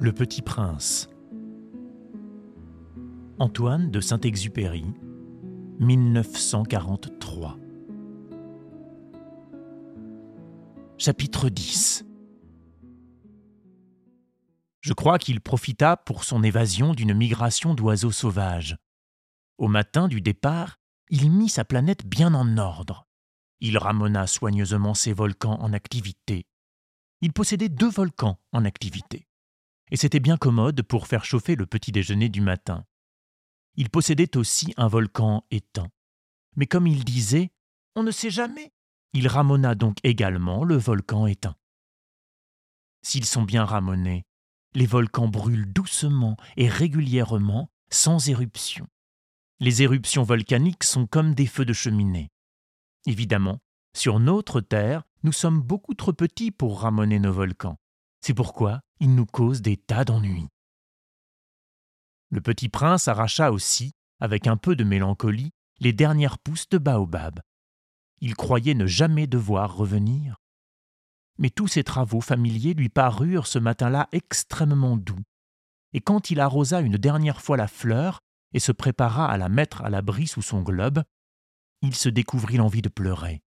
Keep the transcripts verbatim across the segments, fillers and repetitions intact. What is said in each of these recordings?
Le Petit Prince. Antoine de Saint-Exupéry, mille neuf cent quarante-trois. Chapitre dix. Je crois qu'il profita pour son évasion d'une migration d'oiseaux sauvages. Au matin du départ, il mit sa planète bien en ordre. Il ramena soigneusement ses volcans en activité. Il possédait deux volcans en activité. Et c'était bien commode pour faire chauffer le petit déjeuner du matin. Il possédait aussi un volcan éteint. Mais comme il disait « on ne sait jamais », il ramena donc également le volcan éteint. S'ils sont bien ramenés, les volcans brûlent doucement et régulièrement, sans éruption. Les éruptions volcaniques sont comme des feux de cheminée. Évidemment, sur notre Terre, nous sommes beaucoup trop petits pour ramener nos volcans. C'est pourquoi ils nous causent des tas d'ennuis. Le petit prince arracha aussi, avec un peu de mélancolie, les dernières pousses de baobab. Il croyait ne jamais devoir revenir. Mais tous ses travaux familiers lui parurent ce matin-là extrêmement doux. Et quand il arrosa une dernière fois la fleur et se prépara à la mettre à l'abri sous son globe, il se découvrit l'envie de pleurer.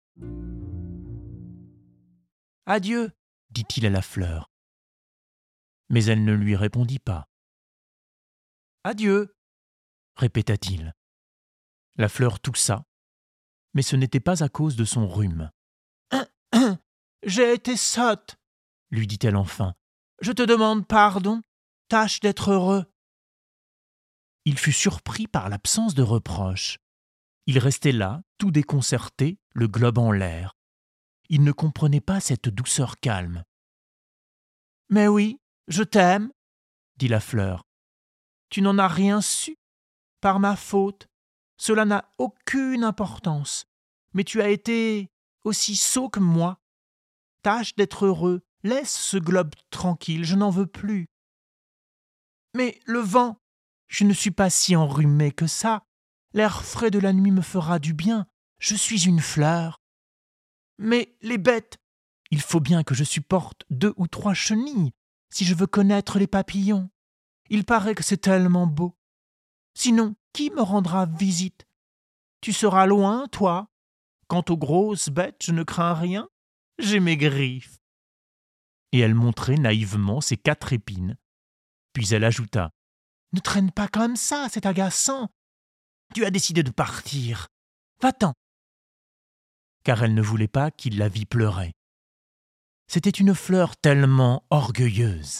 « Adieu !» dit-il à la fleur. Mais elle ne lui répondit pas. « Adieu !» répéta-t-il. La fleur toussa, mais ce n'était pas à cause de son rhume. « J'ai été sotte !» lui dit-elle enfin. « Je te demande pardon, tâche d'être heureux. » Il fut surpris par l'absence de reproche. Il restait là, tout déconcerté, le globe en l'air. Il ne comprenait pas cette douceur calme. « Mais oui, je t'aime, » dit la fleur. « Tu n'en as rien su, par ma faute. Cela n'a aucune importance. Mais tu as été aussi sot que moi. Tâche d'être heureux, laisse ce globe tranquille, je n'en veux plus. »« Mais le vent, je ne suis pas si enrhumée que ça. L'air frais de la nuit me fera du bien. Je suis une fleur. »« Mais les bêtes, il faut bien que je supporte deux ou trois chenilles si je veux connaître les papillons. Il paraît que c'est tellement beau. Sinon, qui me rendra visite? Tu seras loin, toi. Quant aux grosses bêtes, je ne crains rien. J'ai mes griffes. » Et elle montrait naïvement ses quatre épines. Puis elle ajouta « Ne traîne pas comme ça, c'est agaçant. Tu as décidé de partir. Va-t'en. » Car elle ne voulait pas qu'il la vît pleurer. C'était une fleur tellement orgueilleuse.